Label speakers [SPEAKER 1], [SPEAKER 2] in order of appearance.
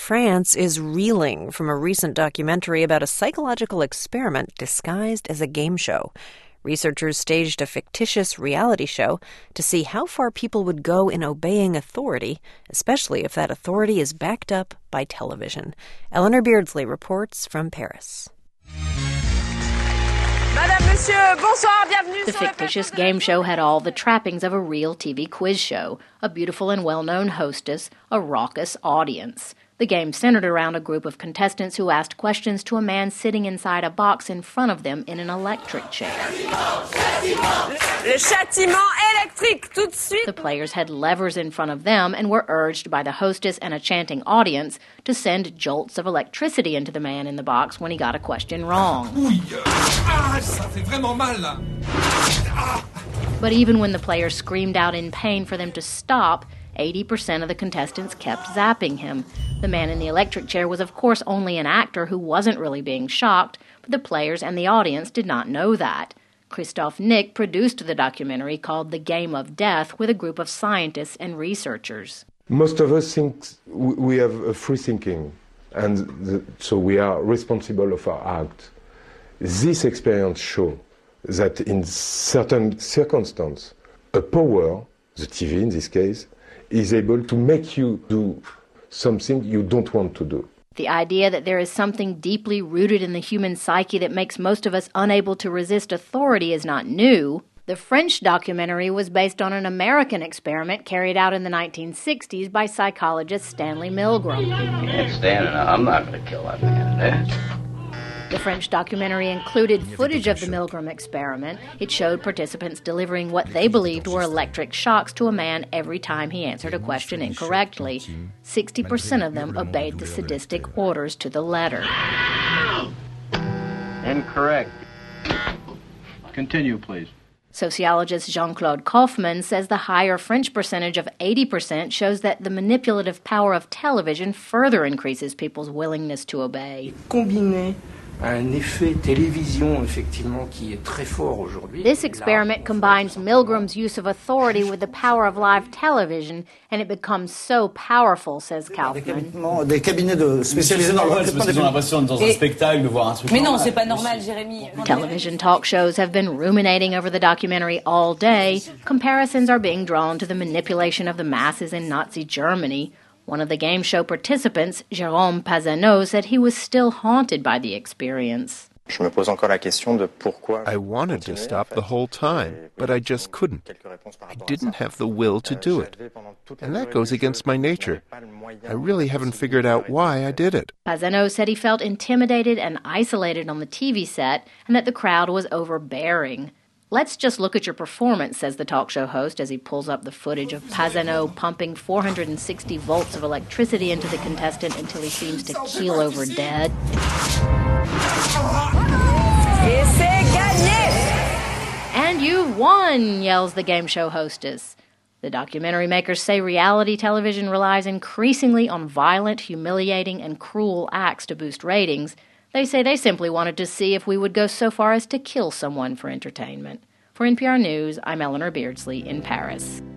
[SPEAKER 1] France is reeling from a recent documentary about a psychological experiment disguised as a game show. Researchers staged a fictitious reality show to see how far people would go in obeying authority, especially if that authority is backed up by television. Eleanor Beardsley reports from Paris.
[SPEAKER 2] Madame, Monsieur, bonsoir, bienvenue.
[SPEAKER 3] The fictitious game show had all the trappings of a real TV quiz show, a beautiful and well-known hostess, a raucous audience. The game centered around a group of contestants who asked questions to a man sitting inside a box in front of them in an electric chair.
[SPEAKER 2] Le châtiment électrique, tout de suite.
[SPEAKER 3] The players had levers in front of them and were urged by the hostess and a chanting audience to send jolts of electricity into the man in the box when he got a question wrong.
[SPEAKER 4] Ça fait vraiment mal, là.
[SPEAKER 3] But even when the players screamed out in pain for them to stop, 80% of the contestants kept zapping him. The man in the electric chair was, of course, only an actor who wasn't really being shocked, but the players and the audience did not know that. Christophe Nick produced the documentary called The Game of Death with a group of scientists and researchers.
[SPEAKER 5] Most of us think we have a free thinking, and so we are responsible of our act. This experience shows that in certain circumstances, a power, the TV in this case, is able to make you do something you don't want to do.
[SPEAKER 3] The idea that there is something deeply rooted in the human psyche that makes most of us unable to resist authority is not new. The French documentary was based on an American experiment carried out in the 1960s by psychologist Stanley Milgram.
[SPEAKER 6] You can't stand it. I'm not going to kill that man.
[SPEAKER 3] The French documentary included footage of the Milgram experiment. It showed participants delivering what they believed were electric shocks to a man every time he answered a question incorrectly. 60% of them obeyed the sadistic orders to the letter.
[SPEAKER 6] Incorrect. Continue, please.
[SPEAKER 3] Sociologist Jean-Claude Kaufmann says the higher French percentage of 80% shows that the manipulative power of television further increases people's willingness to obey.
[SPEAKER 7] This
[SPEAKER 3] experiment combines Milgram's use of authority with the power of live television, and it becomes so powerful, says Kaufman. Television talk shows have been ruminating over the documentary all day. Comparisons are being drawn to the manipulation of the masses in Nazi Germany. One of the game show participants, Jérôme Pazano, said he was still haunted by the experience.
[SPEAKER 8] I wanted to stop the whole time, but I just couldn't. I didn't have the will to do it. And that goes against my nature. I really haven't figured out why I did it.
[SPEAKER 3] Pazano said he felt intimidated and isolated on the TV set and that the crowd was overbearing. Let's just look at your performance, says the talk show host as he pulls up the footage of Pazano pumping 460 volts of electricity into the contestant until he seems to keel over dead. And you won, yells the game show hostess. The documentary makers say reality television relies increasingly on violent, humiliating, and cruel acts to boost ratings. They say they simply wanted to see if we would go so far as to kill someone for entertainment. For NPR News, I'm Eleanor Beardsley in Paris.